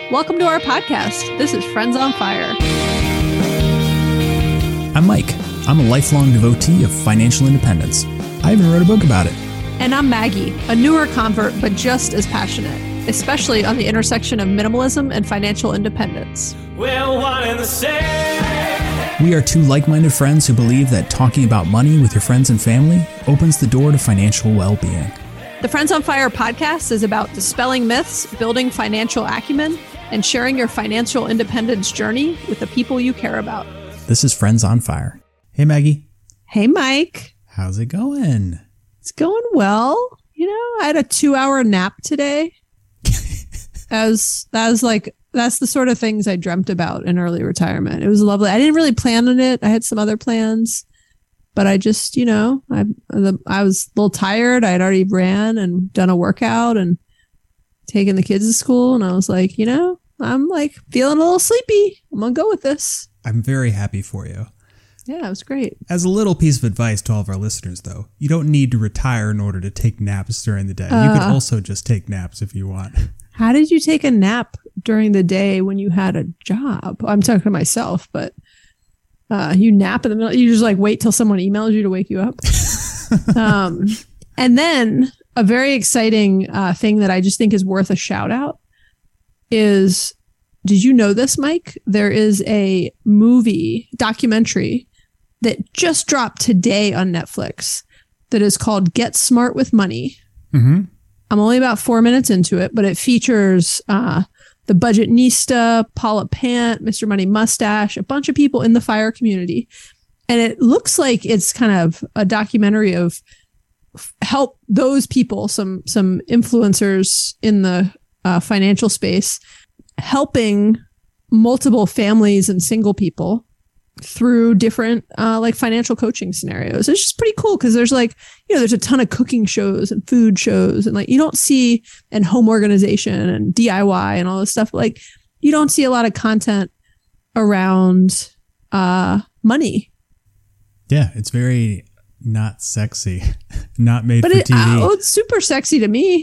Welcome to our podcast. This is Friends on Fire. I'm Mike. I'm a lifelong devotee of financial independence. I even wrote a book about it. And I'm Maggie, a newer convert, but just as passionate, especially on the intersection of minimalism and financial independence. We're one and the same. We are two like-minded friends who believe that talking about money with your friends and family opens the door to financial well-being. The Friends on Fire podcast is about dispelling myths, building financial acumen, and sharing your financial independence journey with the people you care about. This is Friends on Fire. Hey, Maggie. Hey, Mike. How's it going? It's going well. You know, I had a 2-hour nap today. That's the sort of things I dreamt about in early retirement. It was lovely. I didn't really plan on it. I had some other plans, but I just, I was a little tired. I had already ran and done a workout and taken the kids to school. And I was like, I'm like feeling a little sleepy. I'm going to go with this. I'm very happy for you. Yeah, it was great. As a little piece of advice to all of our listeners, though, you don't need to retire in order to take naps during the day. You can also just take naps if you want. How did you take a nap during the day when you had a job? I'm talking to myself, but you nap in the middle. You just like wait till someone emails you to wake you up. And then a very exciting thing that I just think is worth a shout out is, did you know this, Mike? There is a documentary that just dropped today on Netflix that is called Get Smart with Money. Mm-hmm. I'm only about 4 minutes into it, but it features the Budgetnista, Paula Pant, Mr. Money Mustache, a bunch of people in the FIRE community. And it looks like it's kind of a documentary of help those people, some influencers in the financial space, helping multiple families and single people through different financial coaching scenarios. It's just pretty cool because there's there's a ton of cooking shows and food shows and you don't see, and home organization and DIY and all this stuff. You don't see a lot of content around money. Yeah, it's very not sexy, not made for TV. It's super sexy to me.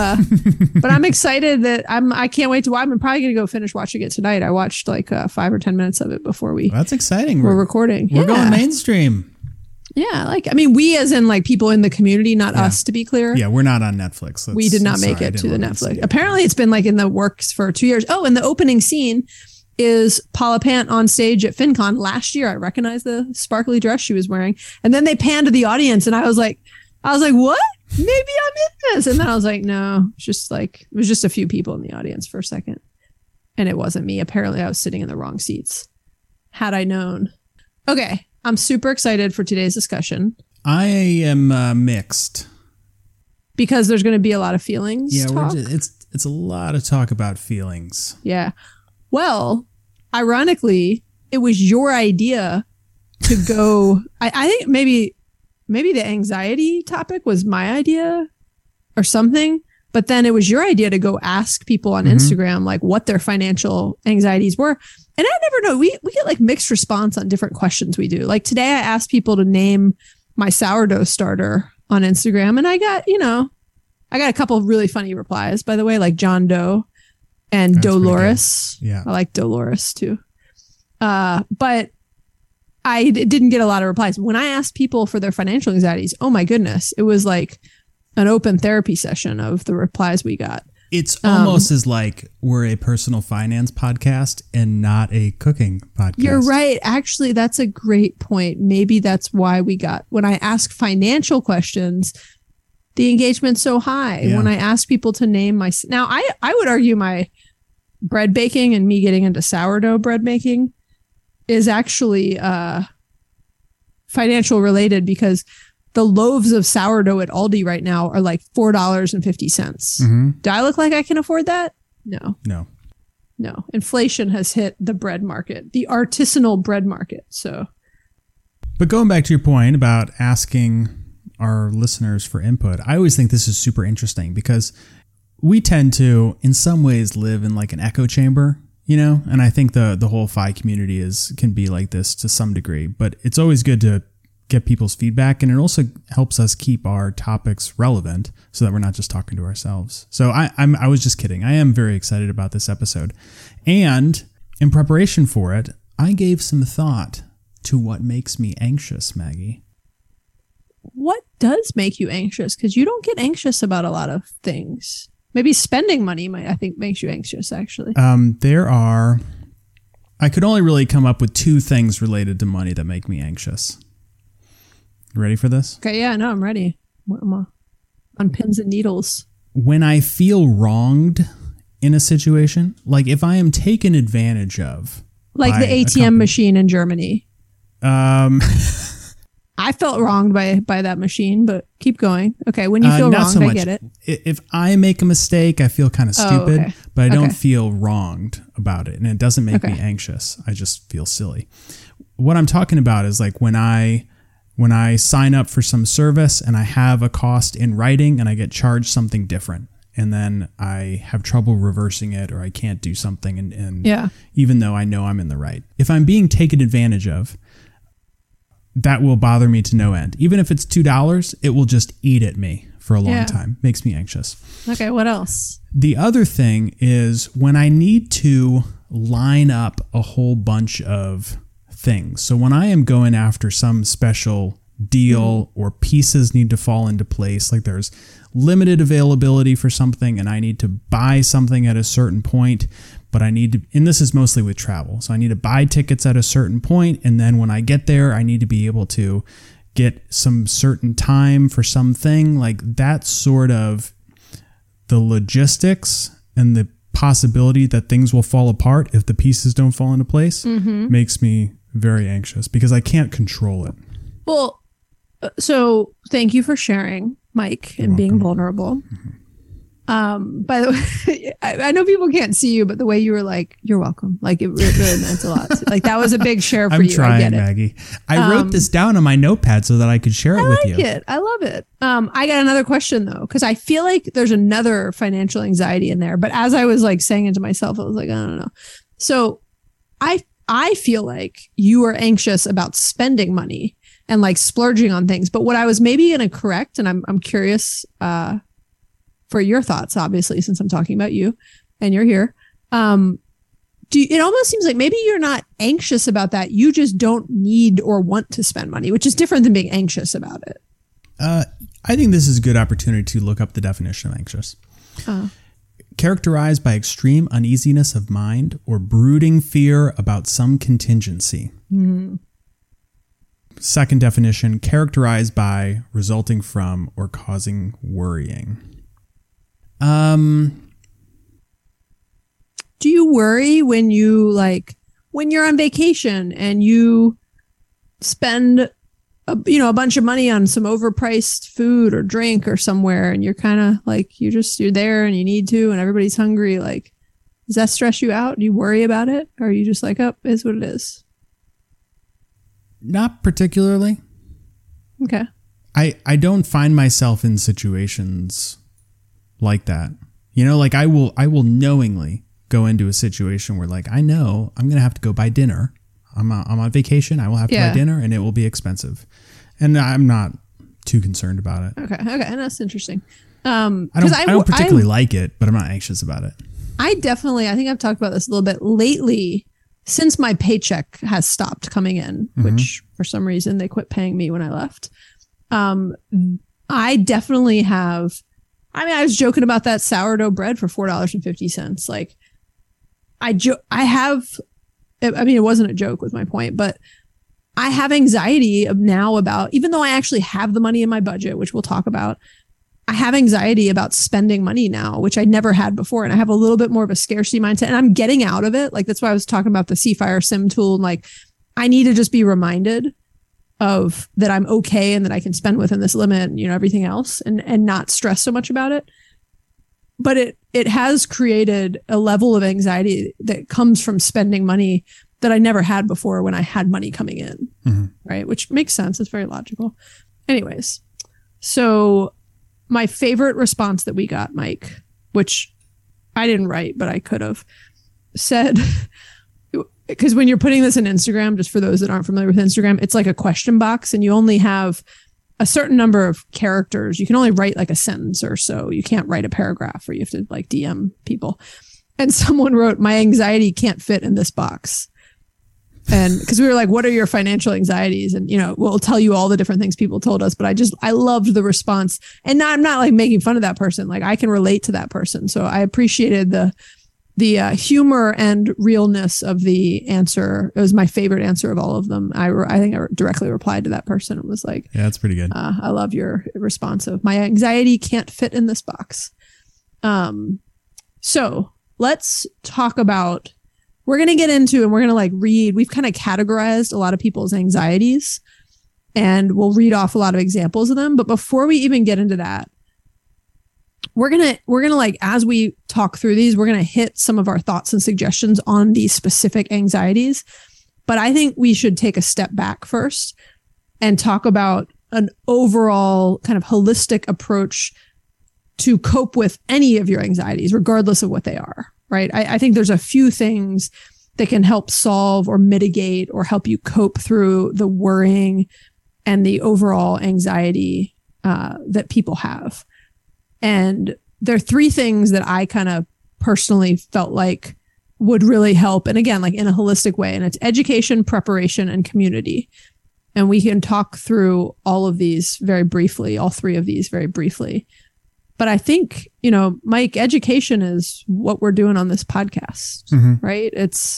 But I'm excited that I can't wait to. I'm probably going to go finish watching it tonight. I watched 5 or 10 minutes of it before that's exciting. We're recording. We're going mainstream. Yeah, we as in people in the community, not us, to be clear. Yeah, we're not on Netflix. We did not make it to the Netflix. Apparently, it's been in the works for 2 years. Oh, and the opening scene is Paula Pant on stage at FinCon last year. I recognized the sparkly dress she was wearing. And then they panned to the audience and I was like, what? Maybe I'm in this. And then I was like, no, it was just a few people in the audience for a second. And it wasn't me. Apparently I was sitting in the wrong seats. Had I known. Okay. I'm super excited for today's discussion. I am mixed. Because there's going to be a lot of feelings. Yeah, it's a lot of talk about feelings. Yeah. Well, ironically, it was your idea to go. I think maybe the anxiety topic was my idea or something, but then it was your idea to go ask people on Instagram what their financial anxieties were. And I never know. We get mixed response on different questions we do. Today I asked people to name my sourdough starter on Instagram, and I got a couple of really funny replies, by the way, John Doe. And That's Dolores. Yeah. I like Dolores too. But I didn't get a lot of replies. When I asked people for their financial anxieties, oh my goodness, it was like an open therapy session of the replies we got. It's almost as we're a personal finance podcast and not a cooking podcast. You're right. Actually, that's a great point. Maybe that's why when I ask financial questions, the engagement's so high. Yeah. When I ask people to name now I would argue my bread baking and me getting into sourdough bread making is actually financial related because the loaves of sourdough at Aldi right now are $4.50. Mm-hmm. Do I look like I can afford that? No. Inflation has hit the bread market, the artisanal bread market. So, but going back to your point about asking our listeners for input, I always think this is super interesting because we tend to, in some ways, live in an echo chamber, and I think the whole FI community can be like this to some degree, but it's always good to get people's feedback, and it also helps us keep our topics relevant so that we're not just talking to ourselves. So I was just kidding. I am very excited about this episode. And in preparation for it, I gave some thought to what makes me anxious, Maggie. What does make you anxious? Because you don't get anxious about a lot of things. Maybe spending money I think makes you anxious, actually. I could only really come up with 2 things related to money that make me anxious. You ready for this? Okay, yeah, no, I'm ready. I'm on pins and needles. When I feel wronged in a situation, like if I am taken advantage of. Like the ATM machine in Germany. I felt wronged by that machine, but keep going. Okay, when you feel wronged, so I get it. If I make a mistake, I feel kind of stupid, but I don't feel wronged about it, and it doesn't make me anxious. I just feel silly. What I'm talking about is like when I sign up for some service and I have a cost in writing and I get charged something different, and then I have trouble reversing it, or I can't do something, and even though I know I'm in the right. If I'm being taken advantage of, that will bother me to no end. Even if it's $2, it will just eat at me for a long time. Makes me anxious. Okay, what else? The other thing is when I need to line up a whole bunch of things. So when I am going after some special deal or pieces need to fall into place, like there's limited availability for something and I need to buy something at a certain point, but I need to, and this is mostly with travel. So I need to buy tickets at a certain point, and then when I get there, I need to be able to get some certain time for something. Like that sort of the logistics and the possibility that things will fall apart if the pieces don't fall into place makes me very anxious because I can't control it. Well, so thank you for sharing, Mike, and being vulnerable. By the way, I know people can't see you, but the way you were like, "You're welcome," like it really meant a lot. Like that was a big share for you. I'm trying, I get it. Maggie. I wrote this down on my notepad so that I could share it with you. I love it. I got another question though, because I feel like there's another financial anxiety in there. But as I was like saying it to myself, I was like, I don't know. So I feel like you are anxious about spending money and like splurging on things. But what I was maybe going to correct, and I'm curious for your thoughts, obviously, since I'm talking about you and you're here. It almost seems like maybe you're not anxious about that. You just don't need or want to spend money, which is different than being anxious about it. I think this is a good opportunity to look up the definition of anxious. Characterized by extreme uneasiness of mind or brooding fear about some contingency. Second definition, characterized by, resulting from, or causing worrying. Do you worry when you're on vacation and you spend a bunch of money on some overpriced food or drink or somewhere, and you're kind of like, you're there and you need to, and everybody's hungry? Like, does that stress you out? Do you worry about it? Or are you just like, oh, it's what it is? Not particularly. Okay. I don't find myself in situations like that. Like I will knowingly go into a situation where like, I know I'm going to have to go buy dinner. I'm on vacation. I will have to buy dinner and it will be expensive. And I'm not too concerned about it. Okay. And that's interesting. I don't particularly like it, but I'm not anxious about it. I think I've talked about this a little bit lately since my paycheck has stopped coming in, which for some reason they quit paying me when I left. I definitely have. I was joking about that sourdough bread for $4.50. Like it wasn't a joke with my point, but I have anxiety now about, even though I actually have the money in my budget, which we'll talk about, I have anxiety about spending money now, which I never had before. And I have a little bit more of a scarcity mindset, and I'm getting out of it. Like, that's why I was talking about the Seafire Sim tool. And like, I need to just be reminded of that I'm okay and that I can spend within this limit and, everything else, and not stress so much about it. But it has created a level of anxiety that comes from spending money that I never had before when I had money coming in. Right. Which makes sense. It's very logical. Anyways. So my favorite response that we got, Mike, which I didn't write, but I could have said, because when you're putting this in Instagram, just for those that aren't familiar with Instagram, it's like a question box and you only have a certain number of characters. You can only write like a sentence or so. You can't write a paragraph, or you have to like DM people. And someone wrote, "My anxiety can't fit in this box." And because we were like, what are your financial anxieties? And, we'll tell you all the different things people told us. But I loved the response. And I'm not like making fun of that person. Like, I can relate to that person. So I appreciated the humor and realness of the answer. It was my favorite answer of all of them. I think I directly replied to that person. It was like, yeah, that's pretty good. I love your response of, my anxiety can't fit in this box. So let's talk about, we're going to get into, and we're going to like read, we've kind of categorized a lot of people's anxieties and we'll read off a lot of examples of them. But before we even get into that, we're going to like, as we talk through these, we're going to hit some of our thoughts and suggestions on these specific anxieties. But I think we should take a step back first and talk about an overall kind of holistic approach to cope with any of your anxieties, regardless of what they are. Right. I think there's a few things that can help solve or mitigate or help you cope through the worrying and the overall anxiety that people have. And there are three things that I kind of personally felt like would really help. And again, like in a holistic way, and it's education, preparation, and community. And we can talk through all of these very briefly, all three of these very briefly. But I think, Mike, education is what we're doing on this podcast, right? It's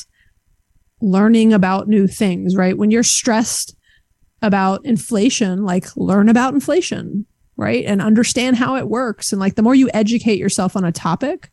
learning about new things, right? When you're stressed about inflation, like learn about inflation, right? And understand how it works. And like the more you educate yourself on a topic,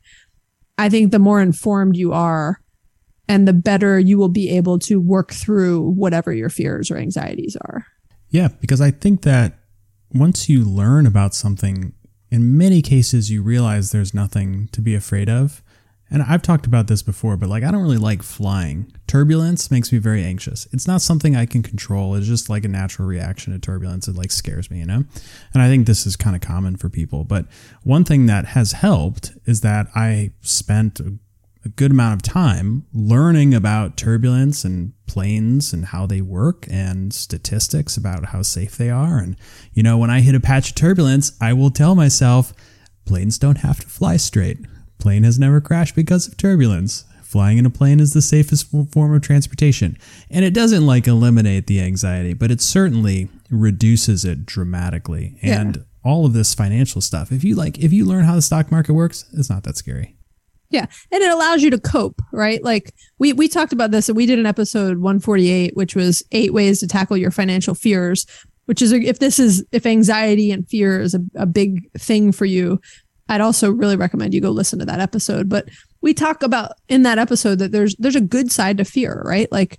I think the more informed you are and the better you will be able to work through whatever your fears or anxieties are. Yeah, because I think that once you learn about something, in many cases, you realize there's nothing to be afraid of. And I've talked about this before, but like, I don't really like flying. Turbulence makes me very anxious. It's not something I can control. It's just like a natural reaction to turbulence. It like scares me, And I think this is kind of common for people. But one thing that has helped is that I spent a good amount of time learning about turbulence and planes and how they work and statistics about how safe they are. And, when I hit a patch of turbulence, I will tell myself, planes don't have to fly straight. Plane has never crashed because of turbulence. Flying in a plane is the safest form of transportation. And it doesn't like eliminate the anxiety, but it certainly reduces it dramatically. And all of this financial stuff, if you learn how the stock market works, it's not that scary. Yeah. And it allows you to cope, right? Like we talked about this and we did an episode 148, which was 8 ways to tackle your financial fears, which is if anxiety and fear is a big thing for you, I'd also really recommend you go listen to that episode. But we talk about in that episode that there's a good side to fear, right? Like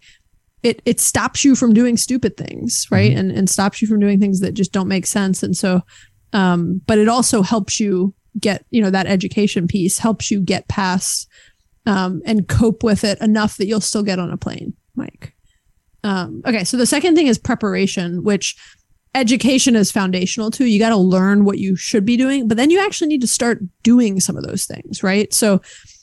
it stops you from doing stupid things, right? And stops you from doing things that just don't make sense. And so, but it also helps you get, that education piece helps you get past and cope with it enough that you'll still get on a plane, Mike. Okay. So the second thing is preparation, which education is foundational too. You got to learn what you should be doing, but then you actually need to start doing some of those things, right? So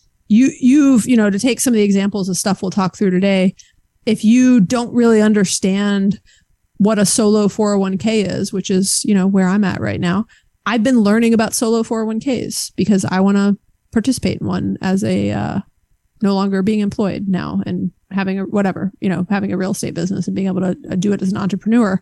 you've, to take some of the examples of stuff we'll talk through today, if you don't really understand what a solo 401k is, which is, where I'm at right now, I've been learning about solo 401ks because I want to participate in one as a no longer being employed now and having having a real estate business and being able to do it as an entrepreneur.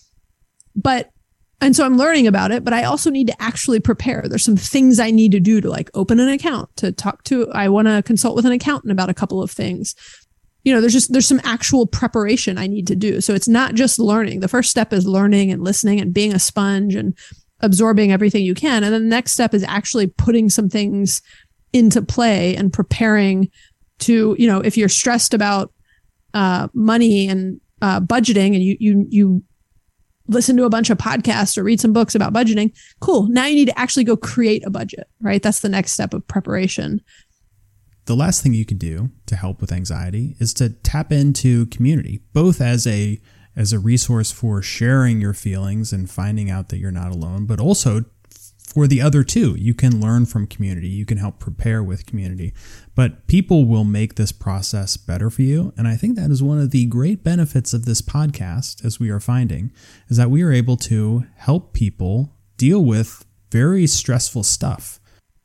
And so I'm learning about it, but I also need to actually prepare. There's some things I need to do to like open an account, I want to consult with an accountant about a couple of things. There's some actual preparation I need to do. So it's not just learning. The first step is learning and listening and being a sponge and absorbing everything you can. And then the next step is actually putting some things into play and preparing to, if you're stressed about money and budgeting and you listen to a bunch of podcasts or read some books about budgeting, cool. Now you need to actually go create a budget, right? That's the next step of preparation. The last thing you can do to help with anxiety is to tap into community, both as a resource for sharing your feelings and finding out that you're not alone, but also for the other two. You can learn from community. You can help prepare with community. But people will make this process better for you. And I think that is one of the great benefits of this podcast, as we are finding, is that we are able to help people deal with very stressful stuff.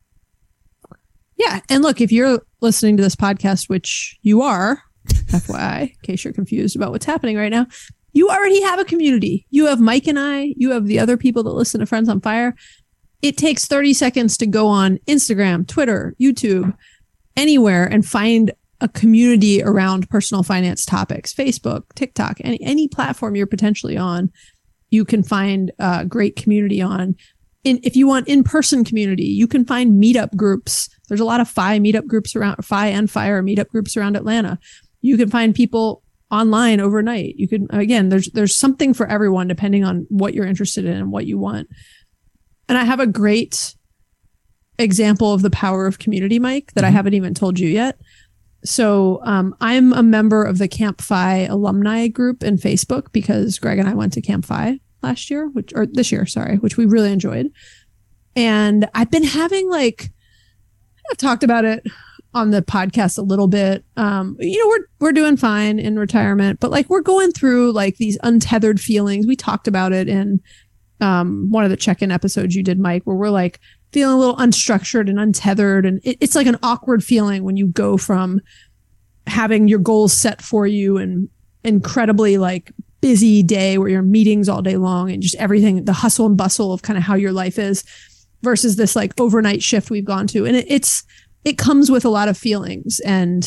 Yeah. And look, if you're listening to this podcast, which you are, FYI, in case you're confused about what's happening right now, you already have a community. You have Mike and I, you have the other people that listen to Friends on Fire. It takes 30 seconds to go on Instagram, Twitter, YouTube, anywhere and find a community around personal finance topics, Facebook, TikTok, any platform you're potentially on, you can find a great community on. If you want in-person community, you can find meetup groups. There's a lot of FI meetup groups around, FI and Fire meetup groups around Atlanta. You can find people online overnight. You can, again, there's something for everyone depending on what you're interested in and what you want. And I have a great example of the power of community, Mike, that I haven't even told you yet. So I'm a member of the Camp FI alumni group in Facebook because Greg and I went to Camp FI last year, this year, which we really enjoyed. And I've been having I've talked about it on the podcast a little bit. We're doing fine in retirement, but we're going through these untethered feelings. We talked about it in one of the check-in episodes you did, Mike, where we're feeling a little unstructured and untethered. And it's an awkward feeling when you go from having your goals set for you and incredibly busy day where you're in meetings all day long and just everything, the hustle and bustle of kind of how your life is versus this overnight shift we've gone to. And it comes with a lot of feelings, and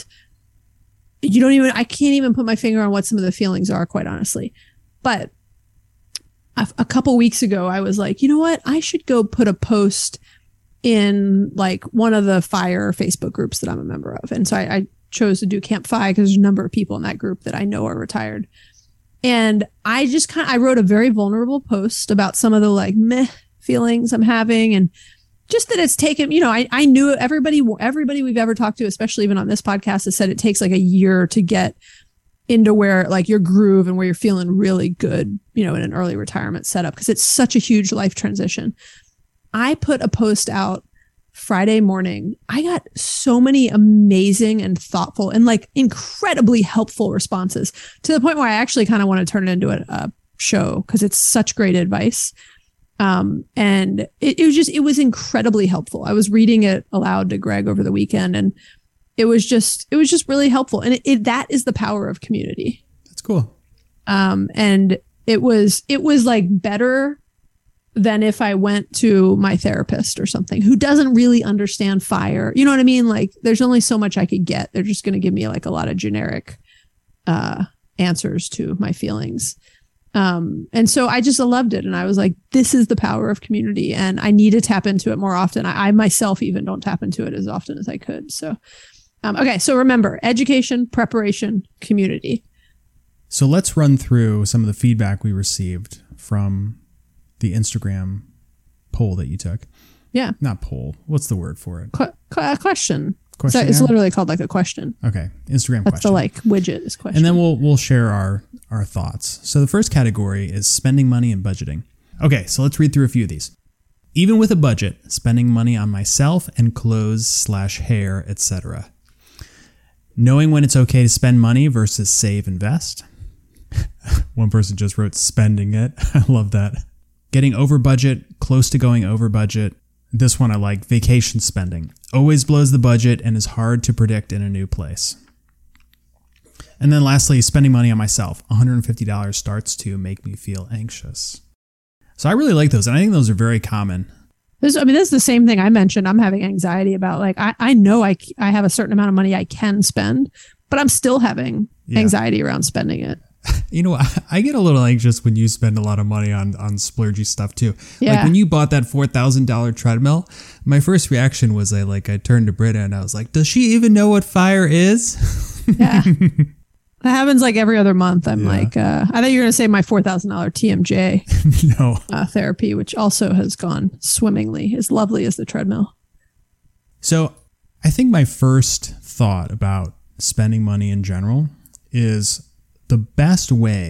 I can't even put my finger on what some of the feelings are, quite honestly. But a couple weeks ago, I was like, you know what? I should go put a post in one of the Fire Facebook groups that I'm a member of. And so I chose to do Camp FI because there's a number of people in that group that I know are retired. And I just I wrote a very vulnerable post about some of the meh feelings I'm having, and just that it's taken, I knew everybody we've ever talked to, especially even on this podcast, has said it takes a year to get into where your groove and where you're feeling really good, in an early retirement setup, because it's such a huge life transition. I put a post out Friday morning. I got so many amazing and thoughtful and incredibly helpful responses, to the point where I actually kind of want to turn it into a show because it's such great advice. And it was incredibly helpful. I was reading it aloud to Greg over the weekend, and it was just really helpful. And that is the power of community. That's cool. And it was better than if I went to my therapist or something who doesn't really understand Fire. You know what I mean? There's only so much I could get. They're just going to give me a lot of generic, answers to my feelings. And so I just loved it. And I was like, this is the power of community, and I need to tap into it more often. I myself even don't tap into it as often as I could. So, okay. So remember, education, preparation, community. So let's run through some of the feedback we received from the Instagram poll that you took. Yeah. Not poll. What's the word for it? Question. So it's literally called a question. Okay. Instagram That's question. That's the widget is question. And then we'll share our thoughts. So the first category is spending money and budgeting. Okay. So let's read through a few of these. Even with a budget, spending money on myself and clothes/hair, etc. Knowing when it's okay to spend money versus save, invest. One person just wrote spending it. I love that. Getting over budget, close to going over budget. This one I like, vacation spending. Always blows the budget and is hard to predict in a new place. And then lastly, spending money on myself. $150 starts to make me feel anxious. So I really like those. And I think those are very common. This is the same thing I mentioned. I'm having anxiety about I know I have a certain amount of money I can spend, but I'm still having anxiety around spending it. You know, I get a little anxious when you spend a lot of money on splurgy stuff too. Yeah. Like when you bought that $4,000 treadmill, my first reaction was I turned to Britta and I was like, does she even know what Fire is? Yeah. That happens every other month. I'm I thought you were going to say my $4,000 TMJ no. Therapy, which also has gone swimmingly, as lovely as the treadmill. So I think my first thought about spending money in general is the best way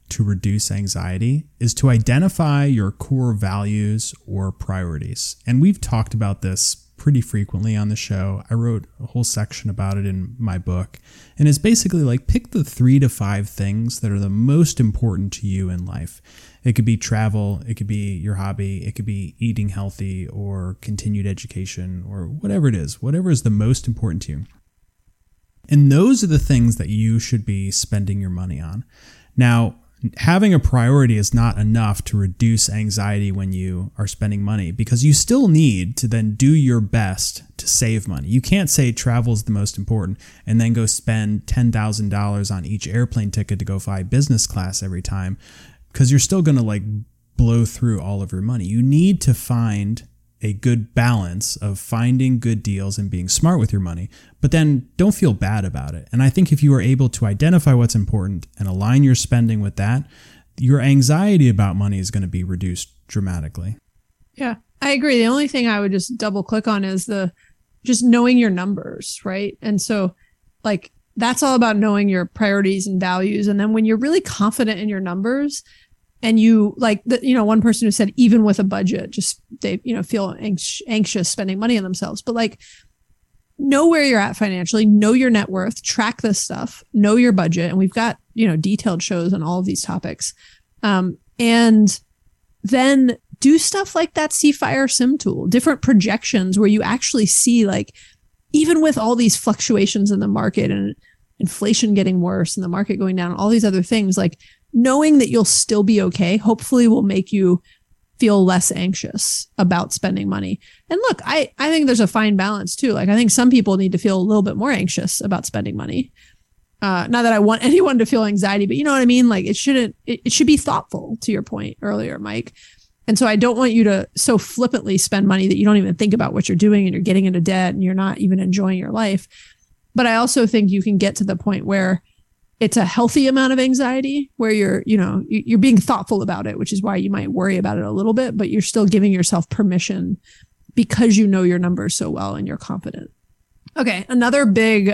to reduce anxiety is to identify your core values or priorities. And we've talked about this pretty frequently on the show. I wrote a whole section about it in my book. And it's basically like pick the 3 to 5 things that are the most important to you in life. It could be travel, it could be your hobby, it could be eating healthy or continued education or whatever it is, whatever is the most important to you. And those are the things that you should be spending your money on. Now, having a priority is not enough to reduce anxiety when you are spending money, because you still need to then do your best to save money. You can't say travel is the most important and then go spend $10,000 on each airplane ticket to go fly business class every time, because you're still going to like blow through all of your money. You need to find a good balance of finding good deals and being smart with your money, but then don't feel bad about it. And I think if you are able to identify what's important and align your spending with that, your anxiety about money is going to be reduced dramatically. Yeah, I agree. The only thing I would just double click on is just knowing your numbers, right? And so like that's all about knowing your priorities and values. And then when you're really confident in your numbers, and you like one person who said even with a budget, just they feel anxious spending money on themselves. But like know where you're at financially, know your net worth, track this stuff, know your budget, and we've got detailed shows on all of these topics. And then do stuff like that CFire Sim tool, different projections where you actually see like even with all these fluctuations in the market and inflation getting worse and the market going down, all these other things, like knowing that you'll still be okay, hopefully will make you feel less anxious about spending money. And look, I think there's a fine balance too. Like I think some people need to feel a little bit more anxious about spending money. Not that I want anyone to feel anxiety, but you know what I mean? Like it should be thoughtful, to your point earlier, Mike. And so I don't want you to so flippantly spend money that you don't even think about what you're doing and you're getting into debt and you're not even enjoying your life. But I also think you can get to the point where it's a healthy amount of anxiety where you're being thoughtful about it, which is why you might worry about it a little bit, but you're still giving yourself permission because you know your numbers so well and you're confident. Okay. Another big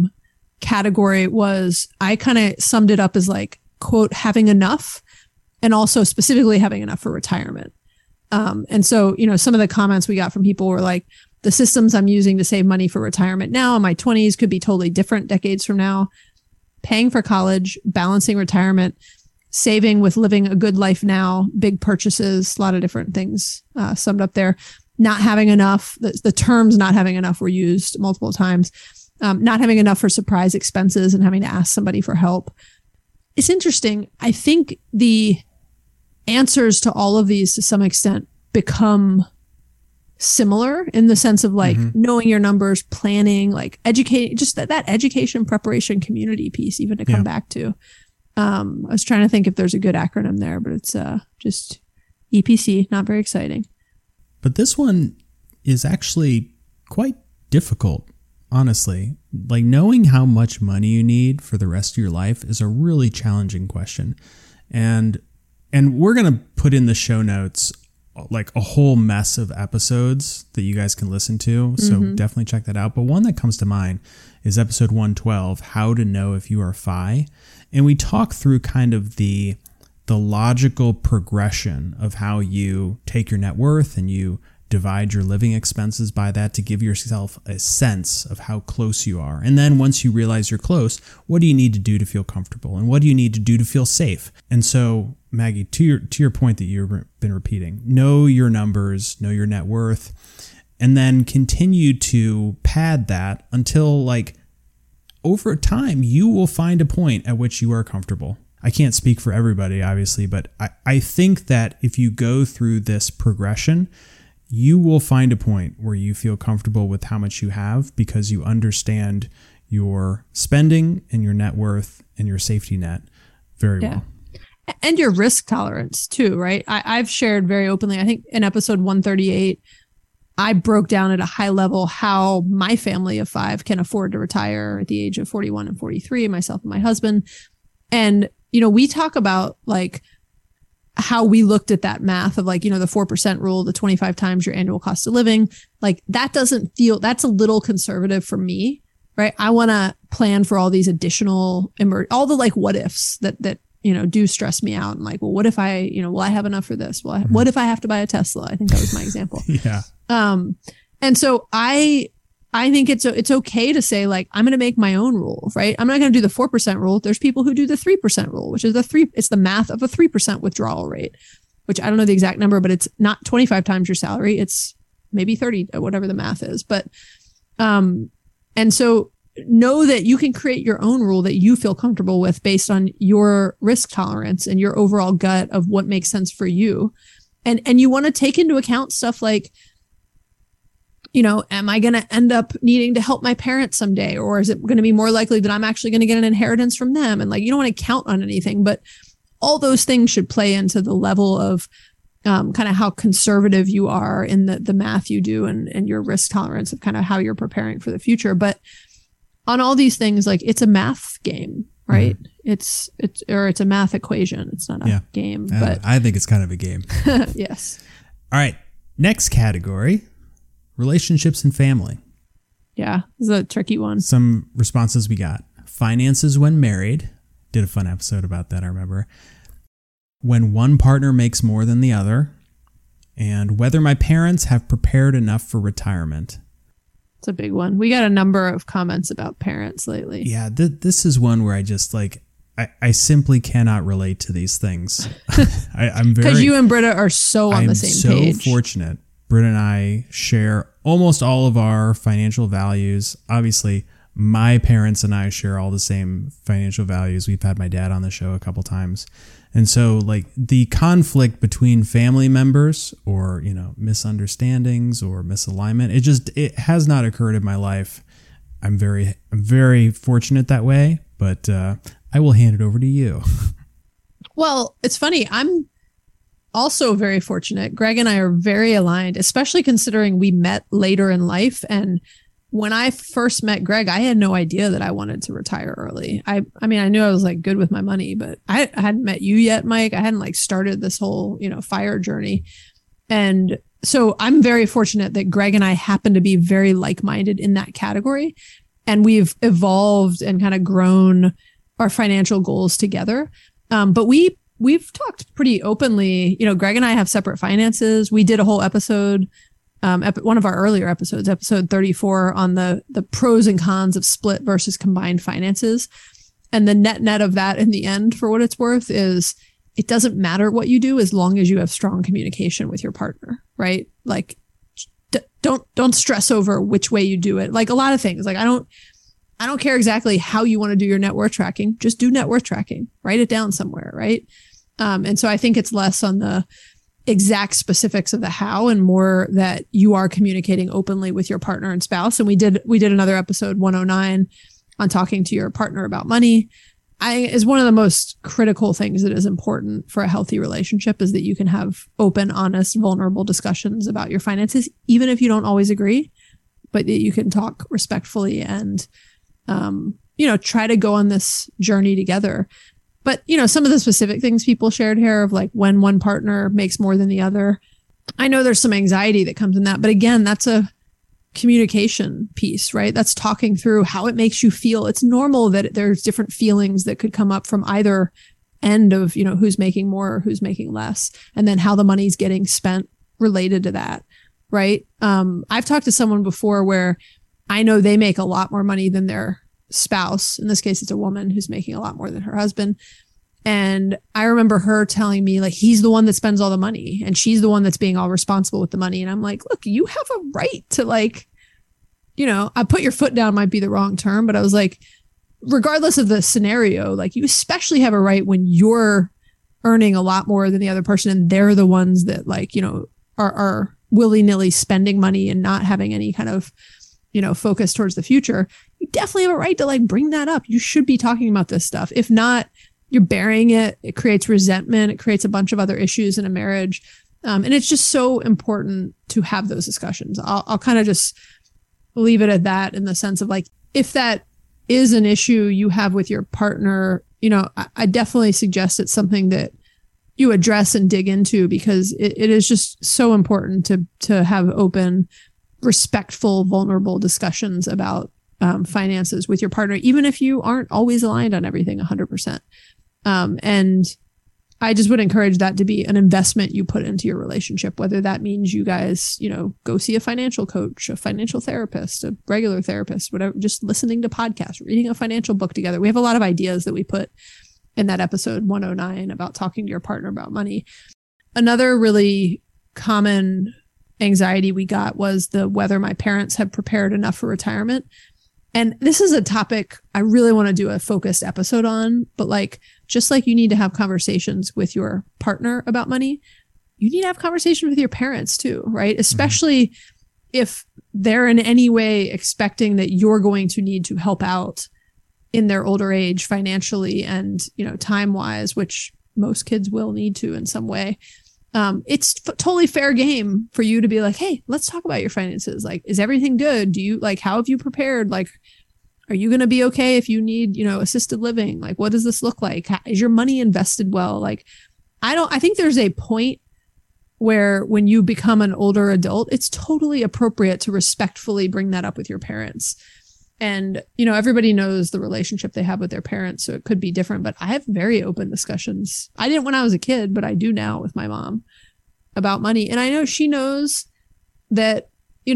category was, I kind of summed it up as like, quote, having enough, and also specifically having enough for retirement. And so, some of the comments we got from people were like, the systems I'm using to save money for retirement now in my 20s could be totally different decades from now. Paying for college, balancing retirement, saving with living a good life now, big purchases, a lot of different things summed up there. Not having enough, the terms not having enough were used multiple times. Not having enough for surprise expenses and having to ask somebody for help. It's interesting. I think the answers to all of these to some extent become similar in the sense of like knowing your numbers, planning, like educating, just that education, preparation, community piece, even to come back to. I was trying to think if there's a good acronym there, but it's just EPC, not very exciting. But this one is actually quite difficult, honestly. Like knowing how much money you need for the rest of your life is a really challenging question. And we're going to put in the show notes like a whole mess of episodes that you guys can listen to. So definitely check that out. But one that comes to mind is episode 112, How to Know If You Are FI. And we talk through kind of the logical progression of how you take your net worth and you divide your living expenses by that to give yourself a sense of how close you are. And then once you realize you're close, what do you need to do to feel comfortable? And what do you need to do to feel safe? And so, Maggie, to your point that you've been repeating, know your numbers, know your net worth, and then continue to pad that until like over time, you will find a point at which you are comfortable. I can't speak for everybody, obviously, but I think that if you go through this progression, you will find a point where you feel comfortable with how much you have because you understand your spending and your net worth and your safety net very well. And your risk tolerance too, right? I've shared very openly, I think in episode 138, I broke down at a high level how my family of 5 can afford to retire at the age of 41 and 43, myself and my husband. And, we talk about like how we looked at that math of like, the 4% rule, the 25 times your annual cost of living. Like that doesn't feel, that's a little conservative for me, right? I want to plan for all these additional, all the like what ifs that do stress me out. And like, well, what if I, will I have enough for this? Well, what if I have to buy a Tesla? I think that was my example. Yeah. And so I think it's okay to say like, I'm going to make my own rule, right? I'm not going to do the 4% rule. There's people who do the 3% rule, which is it's the math of a 3% withdrawal rate, which I don't know the exact number, but it's not 25 times your salary. It's maybe 30, whatever the math is. But, and so know that you can create your own rule that you feel comfortable with based on your risk tolerance and your overall gut of what makes sense for you. And you want to take into account stuff like, am I going to end up needing to help my parents someday? Or is it going to be more likely that I'm actually going to get an inheritance from them? And like, you don't want to count on anything, but all those things should play into the level of kind of how conservative you are in the math you do and your risk tolerance of kind of how you're preparing for the future. But on all these things, like it's a math game, right? Mm-hmm. It's a math equation. It's not a game, but I think it's kind of a game. Yes. All right. Next category, relationships and family. Yeah. This is a tricky one. Some responses we got. Finances when married. Did a fun episode about that, I remember. When one partner makes more than the other. And whether my parents have prepared enough for retirement. It's a big one. We got a number of comments about parents lately. Yeah, this is one where I just like, I simply cannot relate to these things. I'm very... Because you and Britta are so on the same page. I'm so fortunate. Britta and I share almost all of our financial values. Obviously, my parents and I share all the same financial values. We've had my dad on the show a couple times. And so like the conflict between family members or, misunderstandings or misalignment, it has not occurred in my life. I'm very fortunate that way, but I will hand it over to you. Well, it's funny. I'm also very fortunate. Greg and I are very aligned, especially considering we met later in life. And when I first met Greg, I had no idea that I wanted to retire early. I mean, I knew I was like good with my money, but I hadn't met you yet, Mike. I hadn't like started this whole, FIRE journey. And so I'm very fortunate that Greg and I happen to be very like-minded in that category. And we've evolved and kind of grown our financial goals together. But we've talked pretty openly. Greg and I have separate finances. We did a whole episode, one of our earlier episodes, episode 34, on the pros and cons of split versus combined finances. And the net of that in the end, for what it's worth, is it doesn't matter what you do as long as you have strong communication with your partner, right? Like, don't stress over which way you do it. Like a lot of things, like I don't care exactly how you want to do your net worth tracking. Just do net worth tracking. Write it down somewhere, right? And so I think it's less on the exact specifics of the how and more that you are communicating openly with your partner and spouse. And we did another episode 109 on talking to your partner about money. Is one of the most critical things that is important for a healthy relationship is that you can have open, honest, vulnerable discussions about your finances, even if you don't always agree, but that you can talk respectfully and, try to go on this journey together. But, some of the specific things people shared here of like when one partner makes more than the other, I know there's some anxiety that comes in that. But again, that's a communication piece, right? That's talking through how it makes you feel. It's normal that there's different feelings that could come up from either end of, who's making more or who's making less, and then how the money's getting spent related to that, right? I've talked to someone before where I know they make a lot more money than their spouse. In this case, it's a woman who's making a lot more than her husband. And I remember her telling me like, he's the one that spends all the money and she's the one that's being all responsible with the money. And I'm like, look, you have a right to like, I put your foot down might be the wrong term, but I was like, regardless of the scenario, like you especially have a right when you're earning a lot more than the other person and they're the ones that like, are willy-nilly spending money and not having any kind of, focus towards the future. You definitely have a right to like bring that up. You should be talking about this stuff. If not, you're burying it. It creates resentment. It creates a bunch of other issues in a marriage. And it's just so important to have those discussions. I'll kind of just leave it at that in the sense of like, if that is an issue you have with your partner, I definitely suggest it's something that you address and dig into, because it is just so important to have open, respectful, vulnerable discussions about finances with your partner, even if you aren't always aligned on everything 100%. And I just would encourage that to be an investment you put into your relationship, whether that means you guys, go see a financial coach, a financial therapist, a regular therapist, whatever, just listening to podcasts, reading a financial book together. We have a lot of ideas that we put in that episode 109 about talking to your partner about money. Another really common anxiety we got was whether my parents had prepared enough for retirement. And this is a topic I really want to do a focused episode on, but just like you need to have conversations with your partner about money, you need to have conversations with your parents too, right? Especially if they're in any way expecting that you're going to need to help out in their older age financially and, time wise, which most kids will need to in some way. It's totally fair game for you to be like, hey, let's talk about your finances. Is everything good? Do you how have you prepared? Are you going to be okay if you need, assisted living? What does this look like? Is your money invested well? I think there's a point where when you become an older adult, it's totally appropriate to respectfully bring that up with your parents. And, everybody knows the relationship they have with their parents, so it could be different, but I have very open discussions. I didn't when I was a kid, but I do now with my mom about money. And I know she knows that,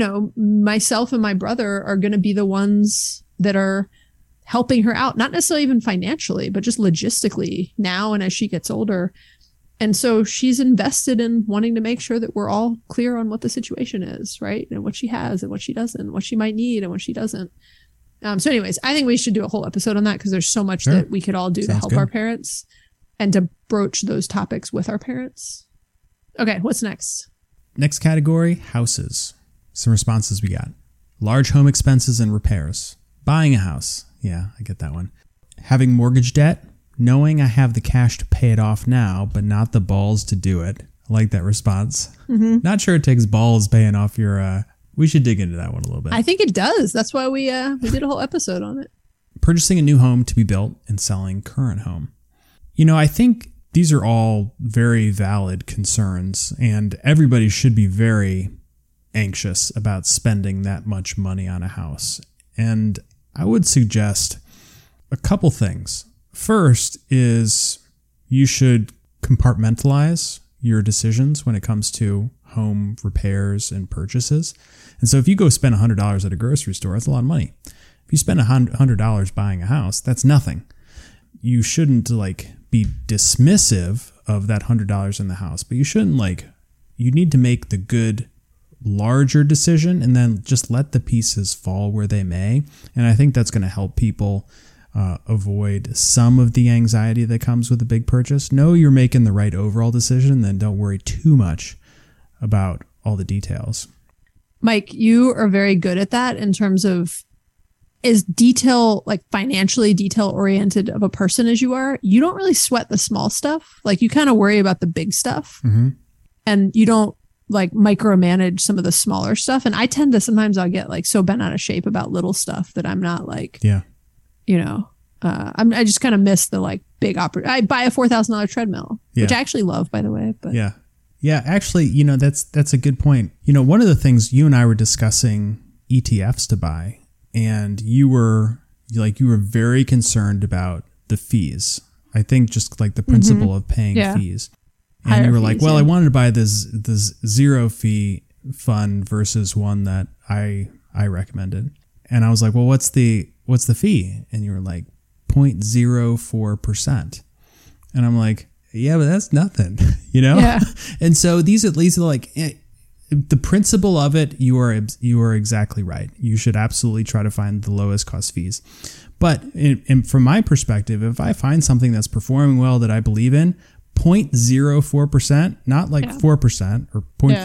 myself and my brother are going to be the ones that are helping her out, not necessarily even financially, but just logistically now and as she gets older. And so she's invested in wanting to make sure that we're all clear on what the situation is, right? And what she has and what she doesn't, what she might need and what she doesn't. So anyways, I think we should do a whole episode on that because there's so much that we could all do to help our parents and to broach those topics with our parents. Okay, what's next? Next category, houses. Some responses we got. Large home expenses and repairs. Buying a house. Yeah, I get that one. Having mortgage debt. Knowing I have the cash to pay it off now, but not the balls to do it. I like that response. Mm-hmm. Not sure it takes balls paying off your... We should dig into that one a little bit. I think it does. That's why we did a whole episode on it. Purchasing a new home to be built and selling current home. I think these are all very valid concerns, and everybody should be very anxious about spending that much money on a house. And I would suggest a couple things. First is you should compartmentalize your decisions when it comes to home repairs and purchases. And so if you go spend $100 at a grocery store, that's a lot of money. If you spend $100 buying a house, that's nothing. You shouldn't be dismissive of that $100 in the house, but you shouldn't you need to make the good larger decision and then just let the pieces fall where they may. And I think that's going to help people avoid some of the anxiety that comes with a big purchase. Know you're making the right overall decision, then don't worry too much about all the details. Mike, you are very good at that in terms of as financially detail oriented of a person as you are. You don't really sweat the small stuff. You kind of worry about the big stuff, and you don't micromanage some of the smaller stuff. And I tend to, sometimes I'll get so bent out of shape about little stuff that I'm not I just kind of miss the big I buy a $4,000 treadmill, which I actually love, by the way. But yeah, actually, that's a good point. One of the things you and I were discussing ETFs to buy, and you were very concerned about the fees. I think just the principle of paying fees. And higher you were fees, I wanted to buy this zero fee fund versus one that I recommended. And I was like, well, what's the fee? And you were like 0.04%. And I'm like, yeah, but that's nothing, Yeah. And so these at least are the principle of it, you are exactly right. You should absolutely try to find the lowest cost fees. But from my perspective, if I find something that's performing well that I believe in, 0.04%, not 4% or 0.4%,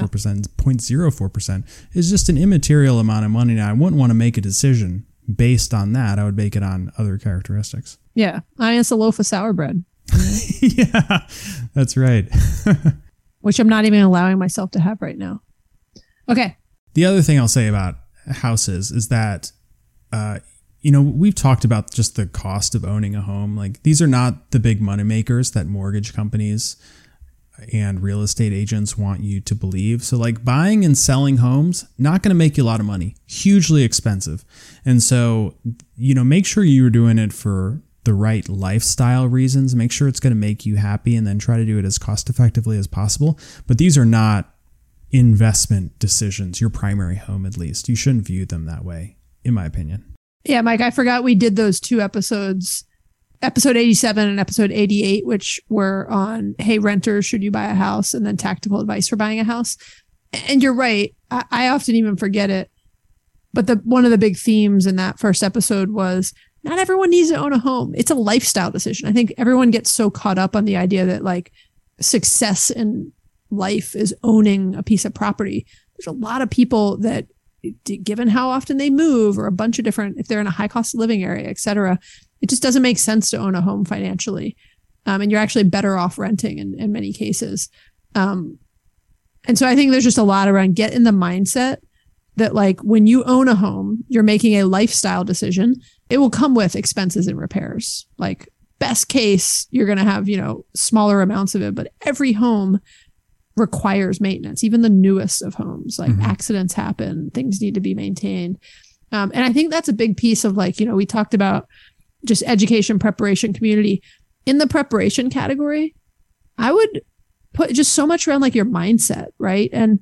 0.04% is just an immaterial amount of money. Now, I wouldn't want to make a decision based on that. I would make it on other characteristics. Yeah. It's a loaf of sour bread. Yeah, that's right. Which I'm not even allowing myself to have right now. Okay. The other thing I'll say about houses is that, we've talked about just the cost of owning a home. These are not the big money makers that mortgage companies and real estate agents want you to believe. So buying and selling homes, not going to make you a lot of money, hugely expensive. And so, make sure you're doing it for the right lifestyle reasons. Make sure it's going to make you happy and then try to do it as cost effectively as possible. But these are not investment decisions, your primary home at least. You shouldn't view them that way, in my opinion. Yeah, Mike, I forgot we did those 2 episodes, episode 87 and episode 88, which were on, hey, renters, should you buy a house? And then tactical advice for buying a house. And you're right. I often even forget it. But one of the big themes in that first episode was not everyone needs to own a home. It's a lifestyle decision. I think everyone gets so caught up on the idea that like success in life is owning a piece of property. There's a lot of people that, given how often they move or a bunch of different, if they're in a high cost of living area, et cetera, it just doesn't make sense to own a home financially. And you're actually better off renting in many cases. And so I think there's just a lot around get in the mindset that like when you own a home, you're making a lifestyle decision. It will come with expenses and repairs. Like best case, you're going to have, smaller amounts of it, but every home requires maintenance, even the newest of homes. Like accidents happen, things need to be maintained. And I think that's a big piece of like, we talked about just education, preparation, community. In the preparation category, I would put just so much around like your mindset, right? And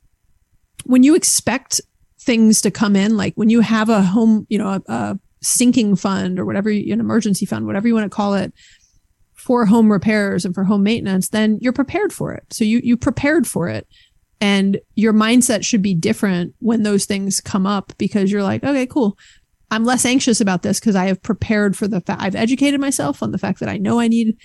when you expect things to come in, like when you have a home, a sinking fund or whatever, an emergency fund, whatever you want to call it, for home repairs and for home maintenance, then you're prepared for it. So you prepared for it. And your mindset should be different when those things come up because you're like, okay, cool. I'm less anxious about this because I have prepared for the fact I've educated myself on the fact that I know I need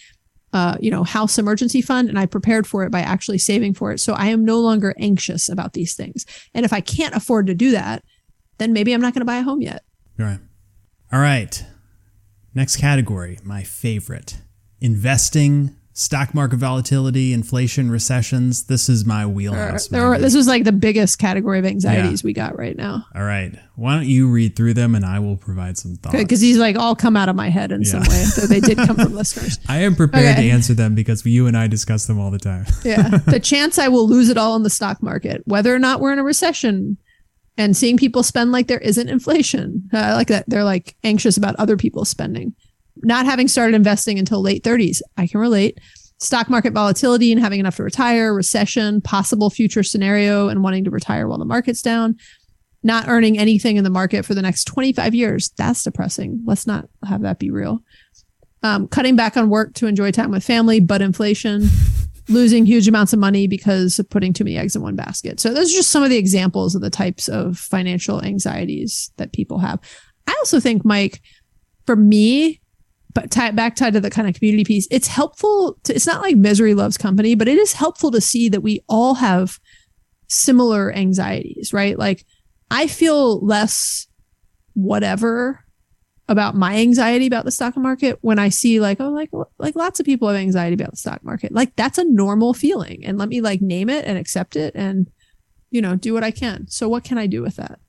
house emergency fund, and I prepared for it by actually saving for it. So I am no longer anxious about these things. And if I can't afford to do that, then maybe I'm not going to buy a home yet. All right. Next category, my favorite. Investing, stock market volatility, inflation, recessions. This is my wheelhouse. This is like the biggest category of anxieties we got right now. All right. Why don't you read through them and I will provide some thoughts. Because these like all come out of my head in some way, though they did come from listeners. I am prepared to answer them because you and I discuss them all the time. Yeah. The chance I will lose it all in the stock market, whether or not we're in a recession, and seeing people spend like there isn't inflation. I like that. They're like anxious about other people's spending. Not having started investing until late 30s. I can relate. Stock market volatility and having enough to retire, recession, possible future scenario and wanting to retire while the market's down. Not earning anything in the market for the next 25 years. That's depressing. Let's not have that be real. Cutting back on work to enjoy time with family, but inflation. Losing huge amounts of money because of putting too many eggs in one basket. So those are just some of the examples of the types of financial anxieties that people have. I also think, Mike, for me, but tied to the kind of community piece, it's helpful to, it's not like misery loves company, but it is helpful to see that we all have similar anxieties, right? Like I feel less whatever about my anxiety about the stock market when I see like lots of people have anxiety about the stock market. Like that's a normal feeling, and let me like name it and accept it and, do what I can. So what can I do with that?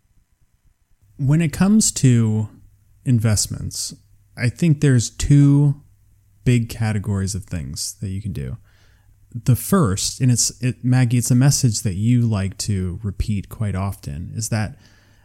When it comes to investments, I think there's 2 big categories of things that you can do. The first, and Maggie, it's a message that you like to repeat quite often, is that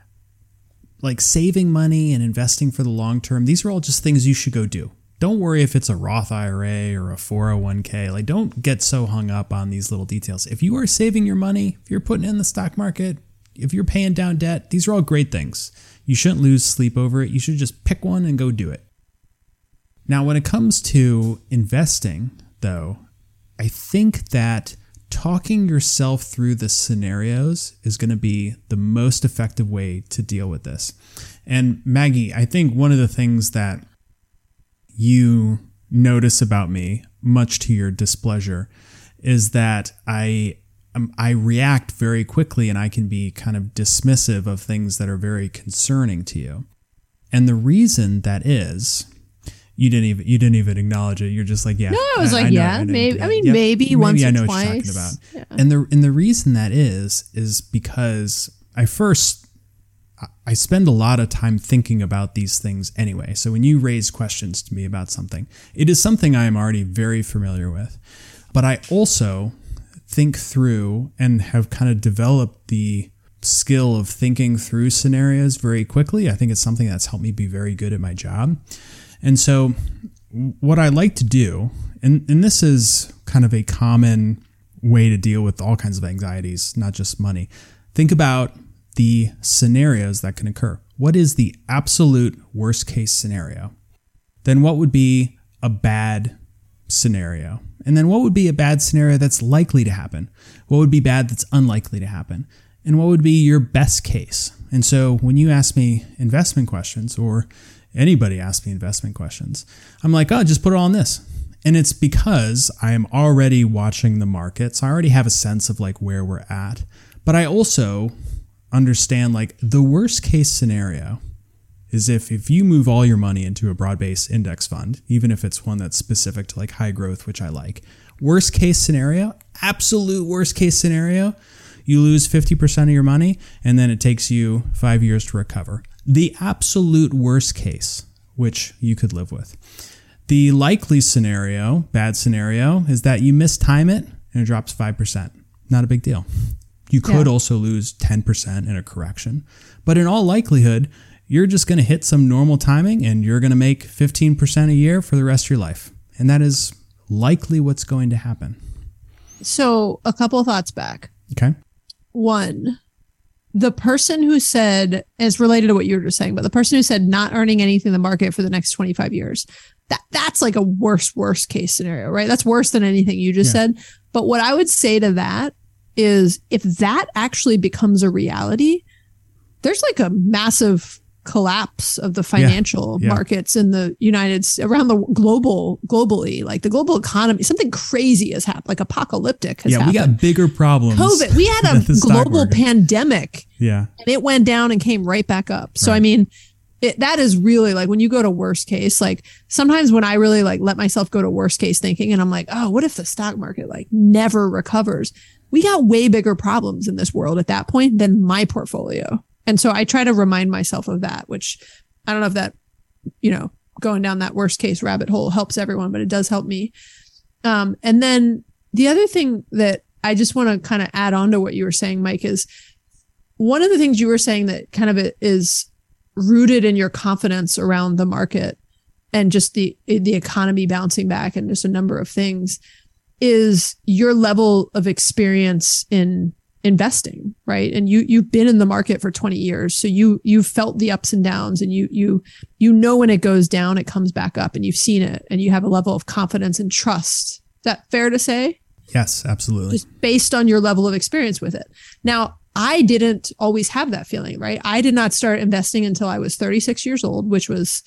like saving money and investing for the long term, these are all just things you should go do. Don't worry if it's a Roth IRA or a 401k. Like don't get so hung up on these little details. If you are saving your money, if you're putting it in the stock market, if you're paying down debt, these are all great things. You shouldn't lose sleep over it. You should just pick one and go do it. Now, when it comes to investing, though, I think that talking yourself through the scenarios is going to be the most effective way to deal with this. And Maggie, I think one of the things that you notice about me, much to your displeasure, is that I react very quickly and I can be kind of dismissive of things that are very concerning to you. And the reason that is, you didn't even acknowledge it. You're just like, yeah. No, I was like, yeah, maybe. I mean, maybe once or twice. I know what you're talking about. Yeah. And the reason that is because I spend a lot of time thinking about these things anyway. So when you raise questions to me about something, it is something I am already very familiar with. But I also think through and have kind of developed the skill of thinking through scenarios very quickly. I think it's something that's helped me be very good at my job. And so what I like to do, and this is kind of a common way to deal with all kinds of anxieties, not just money. Think about the scenarios that can occur. What is the absolute worst case scenario? Then what would be a bad scenario? And then what would be a bad scenario that's likely to happen? What would be bad that's unlikely to happen? And what would be your best case? And so when you ask me investment questions, or anybody asks me investment questions, I'm like, oh, just put it all on this. And it's because I am already watching the market. So I already have a sense of like where we're at. But I also understand like the worst case scenario is if you move all your money into a broad-based index fund, even if it's one that's specific to like high growth, which I like. Worst case scenario, absolute worst case scenario, you lose 50% of your money and then it takes you 5 years to recover. The absolute worst case, which you could live with. The likely scenario, bad scenario, is that you mistime it and it drops 5%. Not a big deal. You could also lose 10% in a correction. But in all likelihood, you're just going to hit some normal timing and you're going to make 15% a year for the rest of your life. And that is likely what's going to happen. So a couple of thoughts back. Okay. One, the person who said, and it's related to what you were just saying, but the person who said not earning anything in the market for the next 25 years, that's like a worst case scenario, right? That's worse than anything you just said. But what I would say to that is if that actually becomes a reality, there's like a massive collapse of the financial markets in the around the globally, like the global economy, something crazy has happened, like apocalyptic has happened. We got bigger problems. COVID, we had a global pandemic. Yeah. And it went down and came right back up. So, I mean, that is really like when you go to worst case, like sometimes when I really like let myself go to worst case thinking and I'm like, oh, what if the stock market like never recovers? We got way bigger problems in this world at that point than my portfolio. And so I try to remind myself of that, which I don't know if that, going down that worst case rabbit hole helps everyone, but it does help me. And then the other thing that I just want to kind of add on to what you were saying, Mike, is one of the things you were saying that kind of is rooted in your confidence around the market and just the economy bouncing back and just a number of things is your level of experience in investing, right? And you've been in the market for 20 years. So you've felt the ups and downs and you know when it goes down, it comes back up and you've seen it and you have a level of confidence and trust. Is that fair to say? Yes, absolutely. Just based on your level of experience with it. Now, I didn't always have that feeling, right? I did not start investing until I was 36 years old, which was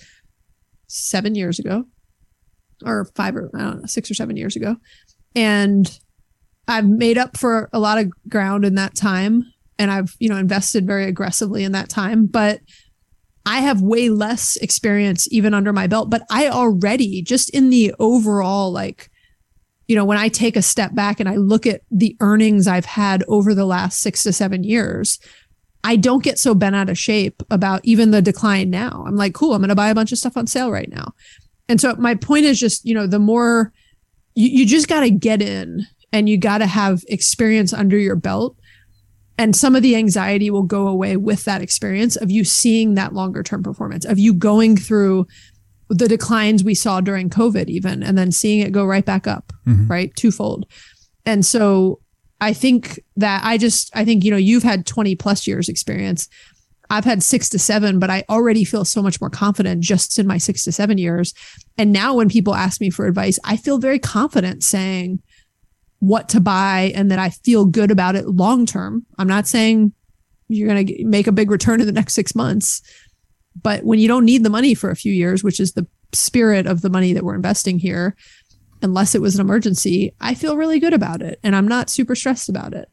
7 years ago or 6 or 7 years ago. And I've made up for a lot of ground in that time. And I've, invested very aggressively in that time, but I have way less experience even under my belt. But I already just in the overall, when I take a step back and I look at the earnings I've had over the last 6 to 7 years, I don't get so bent out of shape about even the decline now. I'm like, cool, I'm going to buy a bunch of stuff on sale right now. And so my point is just, the more you just got to get in and you got to have experience under your belt. And some of the anxiety will go away with that experience of you seeing that longer term performance, of you going through the declines we saw during COVID even, and then seeing it go right back up, right? Twofold. And so I think you've had 20 plus years experience. I've had 6 to 7, but I already feel so much more confident just in my 6 to 7 years. And now when people ask me for advice, I feel very confident saying what to buy and that I feel good about it long term. I'm not saying you're going to make a big return in the next 6 months, but when you don't need the money for a few years, which is the spirit of the money that we're investing here, unless it was an emergency, I feel really good about it. And I'm not super stressed about it.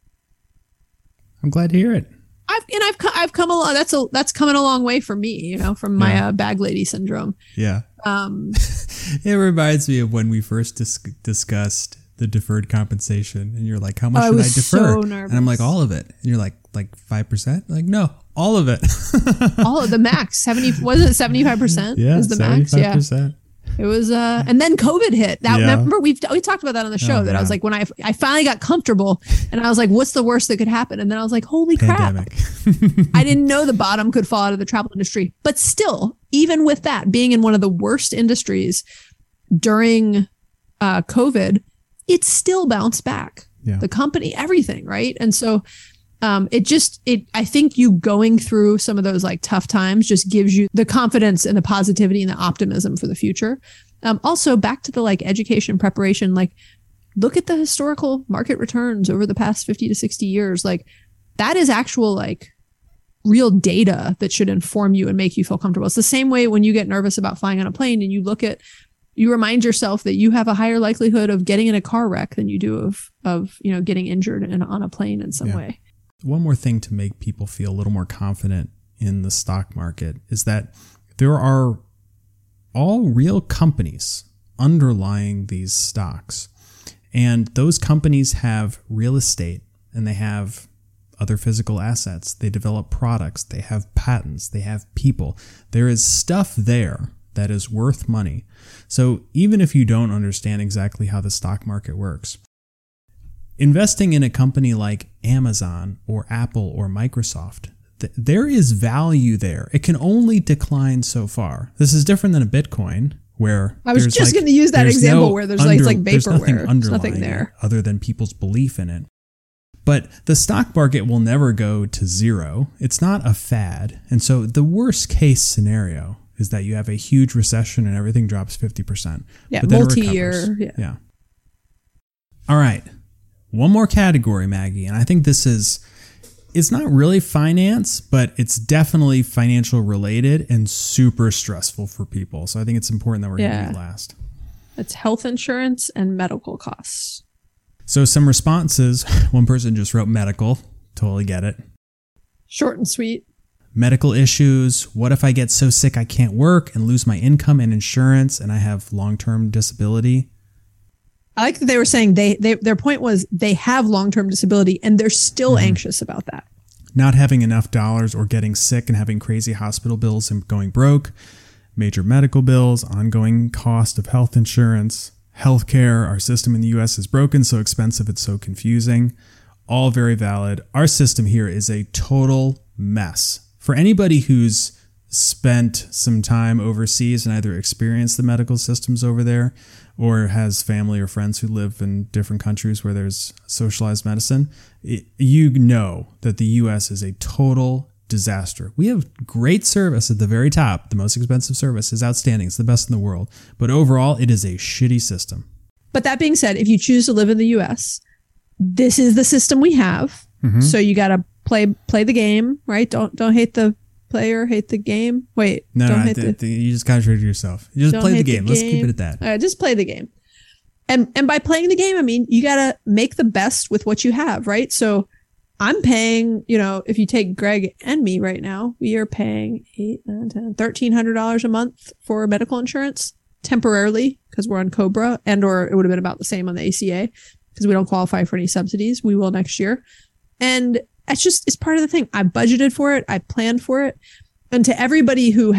I'm glad to hear it. I've come along. That's coming a long way for me, from my bag lady syndrome. Yeah. It reminds me of when we first discussed the deferred compensation, and you're like, "How much should I defer?" So nervous. And I'm like, "All of it." And you're like 5%? Like, no, all of it. All of the max 70. Was it 75%? Yeah, was the 75%. Max? Yeah. It was, and then COVID hit. Remember we talked about that on the show. That I was like, when I finally got comfortable, and I was like, what's the worst that could happen? And then I was like, holy Pandemic. crap! I didn't know the bottom could fall out of the travel industry, but still, even with that being in one of the worst industries during COVID, it still bounced back. Yeah. The company, everything, right? And so I think you going through some of those like tough times just gives you the confidence and the positivity and the optimism for the future. Also back to the like education preparation, like look at the historical market returns over the past 50 to 60 years. Like that is actual like real data that should inform you and make you feel comfortable. It's the same way when you get nervous about flying on a plane and you remind yourself that you have a higher likelihood of getting in a car wreck than you do of getting injured on a plane in some way. One more thing to make people feel a little more confident in the stock market is that there are all real companies underlying these stocks. And those companies have real estate and they have other physical assets. They develop products. They have patents. They have people. There is stuff there that is worth money. So even if you don't understand exactly how the stock market works, investing in a company like Amazon or Apple or Microsoft, there is value there. It can only decline so far. This is different than a Bitcoin where I was just going to use that example where there's like vaporware. There's nothing there other than people's belief in it. But the stock market will never go to zero. It's not a fad. And so the worst case scenario is that you have a huge recession and everything drops 50%. Yeah, but then multi-year. Yeah. All right. One more category, Maggie. And I think it's not really finance, but it's definitely financial related and super stressful for people. So I think it's important that we're going to do it last. It's health insurance and medical costs. So some responses. One person just wrote medical. Totally get it. Short and sweet. Medical issues. What if I get so sick I can't work and lose my income and insurance and I have long-term disability? I like that they were saying their point was they have long-term disability and they're still anxious about that. Not having enough dollars or getting sick and having crazy hospital bills and going broke, major medical bills, ongoing cost of health insurance, healthcare. Our system in the US is broken, so expensive, it's so confusing. All very valid. Our system here is a total mess. For anybody who's spent some time overseas and either experienced the medical systems over there or has family or friends who live in different countries where there's socialized medicine, you know that the US is a total disaster. We have great service at the very top. The most expensive service is outstanding. It's the best in the world. But overall, it is a shitty system. But that being said, if you choose to live in the US, this is the system we have. Mm-hmm. So you got to play the game, right? Don't hate the player, hate the game. Wait, you just contradicted yourself. You just play the game. Let's keep it at that. Just play the game. And by playing the game, I mean, you got to make the best with what you have, right? So I'm paying, if you take Greg and me right now, we are paying $1,300 a month for medical insurance temporarily because we're on COBRA, or it would have been about the same on the ACA because we don't qualify for any subsidies. We will next year. And it's part of the thing. I budgeted for it. I planned for it. And to everybody who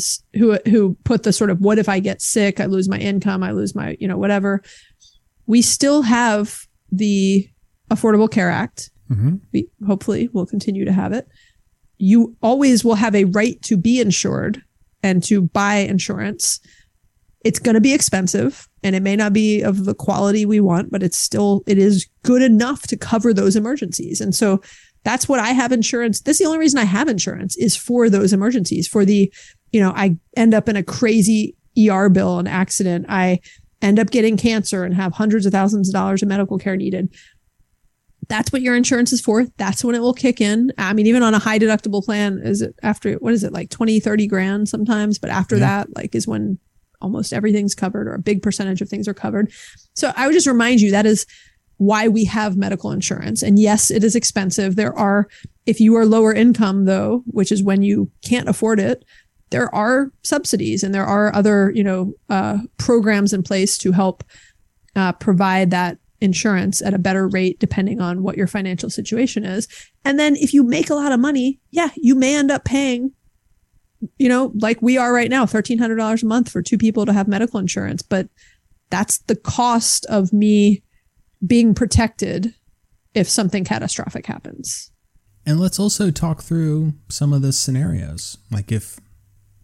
put the sort of, what if I get sick? I lose my income. I lose my, whatever. We still have the Affordable Care Act. Mm-hmm. We hopefully will continue to have it. You always will have a right to be insured and to buy insurance. It's going to be expensive and it may not be of the quality we want, but it is good enough to cover those emergencies. And so that's what I have insurance. This is the only reason I have insurance is for those emergencies, for the, I end up in a crazy ER bill, an accident. I end up getting cancer and have hundreds of thousands of dollars of medical care needed. That's what your insurance is for. That's when it will kick in. I mean, even on a high deductible plan, like 20, 30 grand sometimes. But after that, is when almost everything's covered or a big percentage of things are covered. So I would just remind you that is why we have medical insurance. And yes, it is expensive. If you are lower income though, which is when you can't afford it, there are subsidies and there are other, programs in place to help provide that insurance at a better rate depending on what your financial situation is. And then if you make a lot of money, you may end up paying, like we are right now, $1,300 a month for two people to have medical insurance. But that's the cost of me being protected if something catastrophic happens. And let's also talk through some of the scenarios. Like if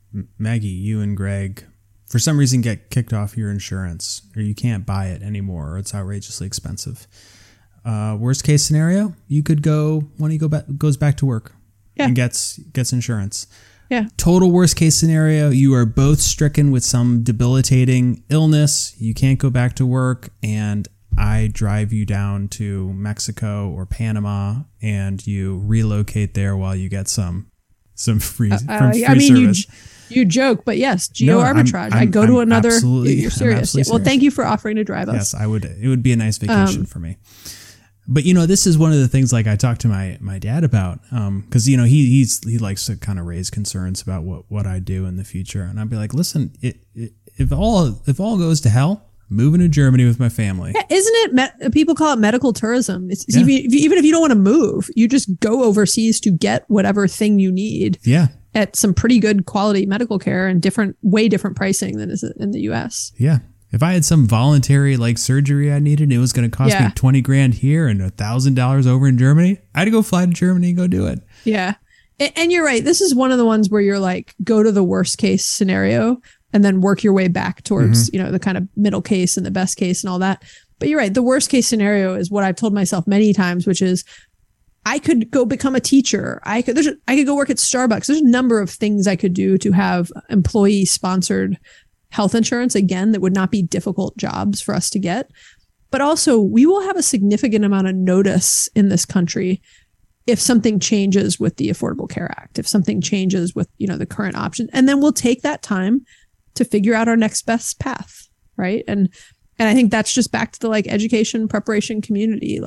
Maggie, you and Greg, for some reason get kicked off your insurance, or you can't buy it anymore, or it's outrageously expensive. Worst case scenario, you could one of you goes back to work and gets insurance. Yeah. Total worst case scenario, you are both stricken with some debilitating illness. You can't go back to work, and I drive you down to Mexico or Panama, and you relocate there while you get some free service. You joke, but yes, geo arbitrage. I go to another. You're serious. Yeah. Well, thank you for offering to drive us. Yes, I would. It would be a nice vacation for me. But this is one of the things like I talked to my dad about, because he likes to kind of raise concerns about what I do in the future, and I'd be like, listen, if all goes to hell, moving to Germany with my family. Yeah, isn't it? People call it medical tourism. It's even if you don't want to move, you just go overseas to get whatever thing you need. Yeah. At some pretty good quality medical care and way different pricing than is in the US. Yeah. If I had some voluntary surgery I needed, it was going to cost me $20,000 here and $1,000 over in Germany. I had to go fly to Germany and go do it. Yeah. And you're right. This is one of the ones where you're like, go to the worst case scenario and then work your way back towards, the kind of middle case and the best case and all that. But you're right. The worst case scenario is what I've told myself many times, which is I could go become a teacher. I could go work at Starbucks. There's a number of things I could do to have employee sponsored health insurance, again, that would not be difficult jobs for us to get. But also, we will have a significant amount of notice in this country if something changes with the Affordable Care Act, if something changes with, the current option. And then we'll take that time to figure out our next best path, right? And I think that's just back to the education preparation community.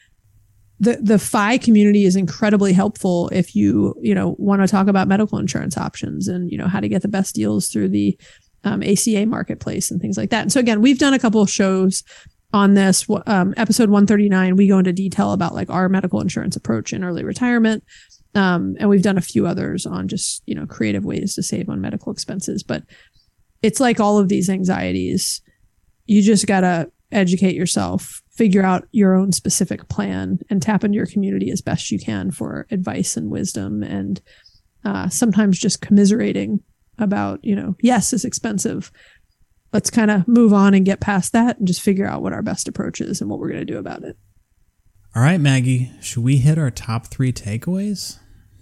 The FI community is incredibly helpful if you want to talk about medical insurance options and, how to get the best deals through the ACA marketplace and things like that. And so again, we've done a couple of shows on this. Episode 139, we go into detail about our medical insurance approach in early retirement. And we've done a few others on just, creative ways to save on medical expenses. But it's like all of these anxieties, you just got to educate yourself, figure out your own specific plan, and tap into your community as best you can for advice and wisdom. And sometimes just commiserating about, yes, it's expensive. Let's kind of move on and get past that and just figure out what our best approach is and what we're going to do about it. All right, Maggie, should we hit our top 3 takeaways?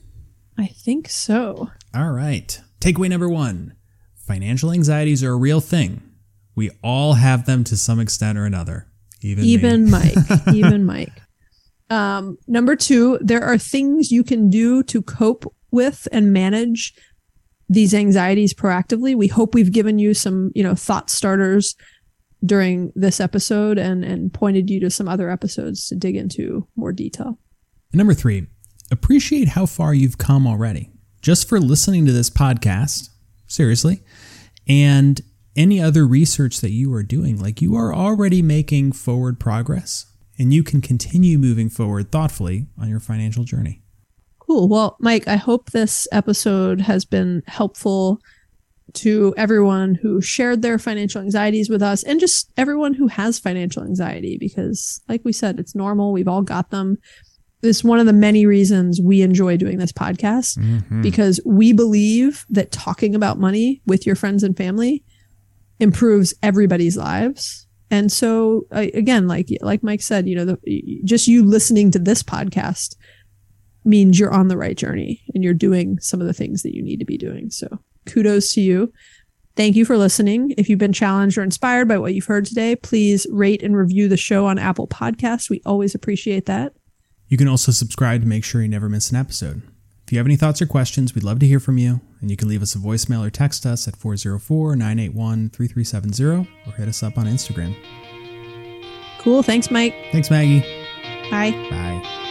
I think so. All right. Takeaway number 1. Financial anxieties are a real thing. We all have them to some extent or another. Even Mike. Even Mike. Number 2, there are things you can do to cope with and manage these anxieties proactively. We hope we've given you some, thought starters during this episode and pointed you to some other episodes to dig into more detail. Number 3, appreciate how far you've come already. Just for listening to this podcast, seriously, and any other research that you are doing, you are already making forward progress, and you can continue moving forward thoughtfully on your financial journey. Cool. Well, Mike, I hope this episode has been helpful to everyone who shared their financial anxieties with us and just everyone who has financial anxiety, because like we said, it's normal. We've all got them. This is one of the many reasons we enjoy doing this podcast, because we believe that talking about money with your friends and family improves everybody's lives. And so again, like Mike said, just you listening to this podcast means you're on the right journey and you're doing some of the things that you need to be doing. So kudos to you. Thank you for listening. If you've been challenged or inspired by what you've heard today, please rate and review the show on Apple Podcasts. We always appreciate that. You can also subscribe to make sure you never miss an episode. If you have any thoughts or questions, we'd love to hear from you. And you can leave us a voicemail or text us at 404-981-3370 or hit us up on Instagram. Cool. Thanks, Mike. Thanks, Maggie. Bye. Bye.